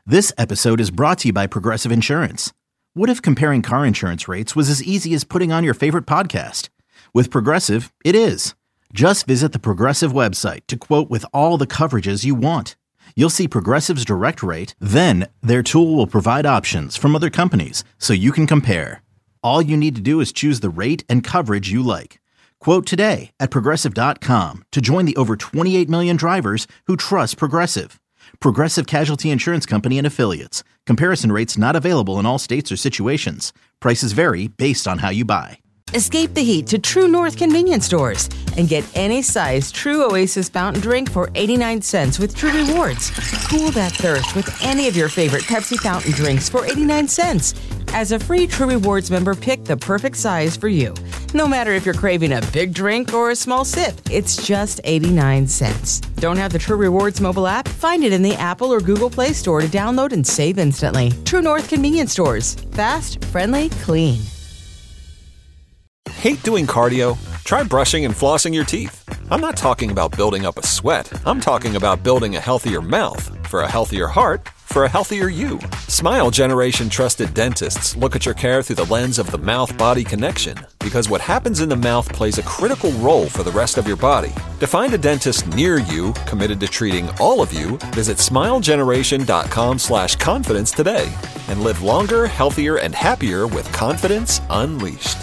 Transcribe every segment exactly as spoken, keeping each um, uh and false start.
This episode is brought to you by Progressive Insurance. What if comparing car insurance rates was as easy as putting on your favorite podcast? With Progressive, it is. Just visit the Progressive website to quote with all the coverages you want. You'll see Progressive's direct rate, then their tool will provide options from other companies so you can compare. All you need to do is choose the rate and coverage you like. Quote today at Progressive dot com to join the over twenty-eight million drivers who trust Progressive. Progressive Casualty Insurance Company and Affiliates. Comparison rates not available in all states or situations. Prices vary based on how you buy. Escape the heat to True North convenience stores and get any size True Oasis fountain drink for eighty-nine cents with True Rewards. Cool that thirst with any of your favorite Pepsi fountain drinks for eighty-nine cents. As a free True Rewards member, pick the perfect size for you. No matter if you're craving a big drink or a small sip, it's just eighty-nine cents. Don't have the True Rewards mobile app? Find it in the Apple or Google Play Store to download and save instantly. True North convenience stores. Fast, friendly, clean. Hate doing cardio? Try brushing and flossing your teeth. I'm not talking about building up a sweat. I'm talking about building a healthier mouth for a healthier heart for a healthier you. Smile Generation trusted dentists look at your care through the lens of the mouth-body connection, because what happens in the mouth plays a critical role for the rest of your body. To find a dentist near you committed to treating all of you, visit smilegeneration.com slash confidence today and live longer, healthier, and happier with confidence unleashed.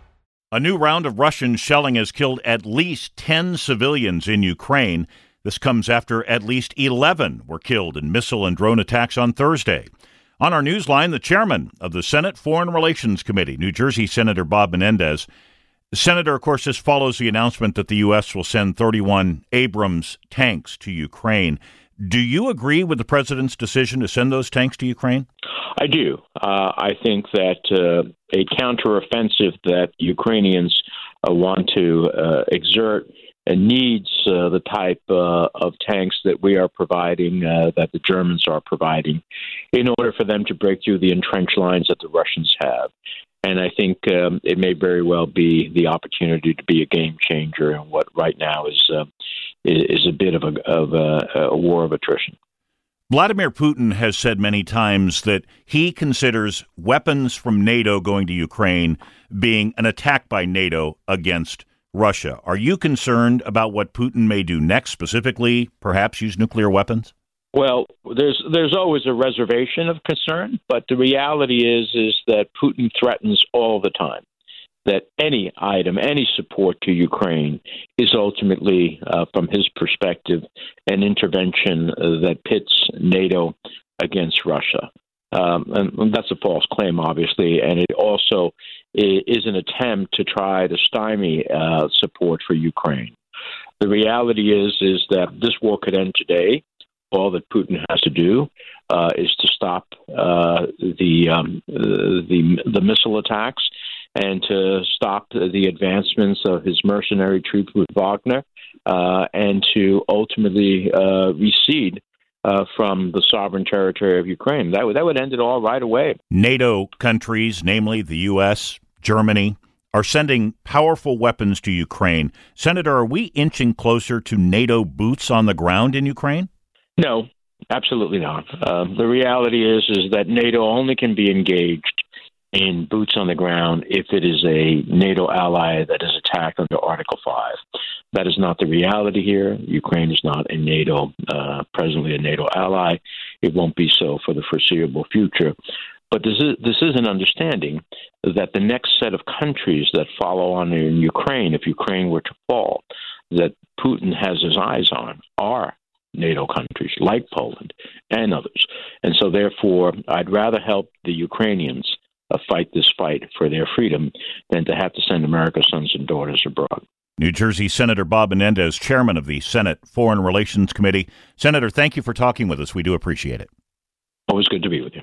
A new round of Russian shelling has killed at least ten civilians in Ukraine. This comes after at least eleven were killed in missile and drone attacks on Thursday. On our newsline, the chairman of the Senate Foreign Relations Committee, New Jersey Senator Bob Menendez. Senator, of course, this follows the announcement that the U S will send thirty-one Abrams tanks to Ukraine. Do you agree with the president's decision to send those tanks to Ukraine? I do. Uh, I think that uh, a counteroffensive that Ukrainians uh, want to uh, exert uh, needs uh, the type uh, of tanks that we are providing, uh, that the Germans are providing, in order for them to break through the entrenched lines that the Russians have. And I think um, it may very well be the opportunity to be a game changer in what right now is uh, is a bit of a of a, a war of attrition. Vladimir Putin has said many times that he considers weapons from NATO going to Ukraine being an attack by NATO against Russia. Are you concerned about what Putin may do next, specifically perhaps use nuclear weapons? Well, there's there's always a reservation of concern, but the reality is is that Putin threatens all the time that any item, any support to Ukraine is ultimately, uh, from his perspective, an intervention uh, that pits NATO against Russia. Um, and that's a false claim, obviously, and it also is an attempt to try to stymie uh, support for Ukraine. The reality is is that this war could end today. All that Putin has to do uh, is to stop uh, the, um, the the missile attacks and to stop the advancements of his mercenary troops with Wagner, uh, and to ultimately uh, recede uh, from the sovereign territory of Ukraine. That would, that would end it all right away. NATO countries, namely the U S, Germany, are sending powerful weapons to Ukraine. Senator, are we inching closer to NATO boots on the ground in Ukraine? No, absolutely not. Uh, the reality is is that NATO only can be engaged in boots on the ground if it is a NATO ally that is attacked under Article five. That is not the reality here. Ukraine is not a NATO, uh, presently a NATO ally. It won't be so for the foreseeable future. But this is this is an understanding that the next set of countries that follow on in Ukraine, if Ukraine were to fall, that Putin has his eyes on are NATO countries like Poland and others. And so, therefore, I'd rather help the Ukrainians uh, fight this fight for their freedom than to have to send America's sons and daughters abroad. New Jersey Senator Bob Menendez, chairman of the Senate Foreign Relations Committee. Senator, thank you for talking with us. We do appreciate it. Always good to be with you.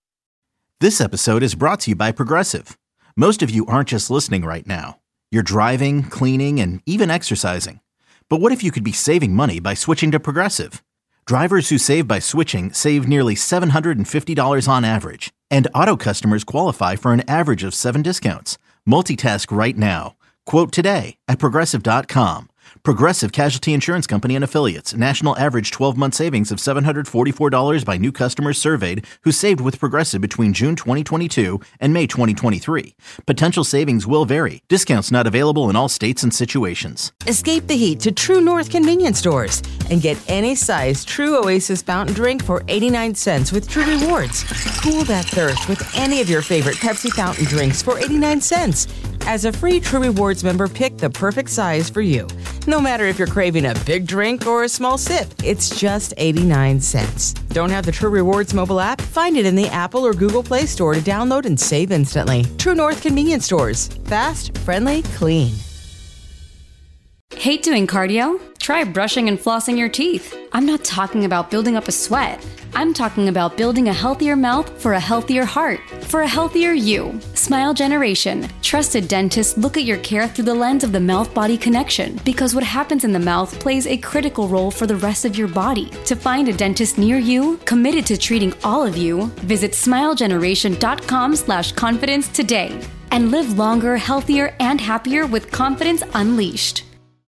This episode is brought to you by Progressive. Most of you aren't just listening right now. You're driving, cleaning, and even exercising. But what if you could be saving money by switching to Progressive? Drivers who save by switching save nearly seven hundred fifty dollars on average, and auto customers qualify for an average of seven discounts. Multitask right now. Quote today at Progressive dot com. Progressive Casualty Insurance Company and Affiliates. National average twelve-month savings of seven hundred forty-four dollars by new customers surveyed who saved with Progressive between June twenty twenty-two and May twenty twenty-three. Potential savings will vary. Discounts not available in all states and situations. Escape the heat to True North convenience stores and get any size True Oasis fountain drink for eighty-nine cents with True Rewards. Cool that thirst with any of your favorite Pepsi fountain drinks for eighty-nine cents. As a free True Rewards member, pick the perfect size for you. No matter if you're craving a big drink or a small sip, it's just eighty-nine cents. Don't have the True Rewards mobile app? Find it in the Apple or Google Play Store to download and save instantly. True North convenience stores. Fast, friendly, clean. Hate doing cardio? Try brushing and flossing your teeth. I'm not talking about building up a sweat. I'm talking about building a healthier mouth for a healthier heart, for a healthier you. Smile Generation. Trusted dentists look at your care through the lens of the mouth-body connection, because what happens in the mouth plays a critical role for the rest of your body. To find a dentist near you, committed to treating all of you, visit smilegeneration.com slash confidence today and live longer, healthier, and happier with confidence unleashed.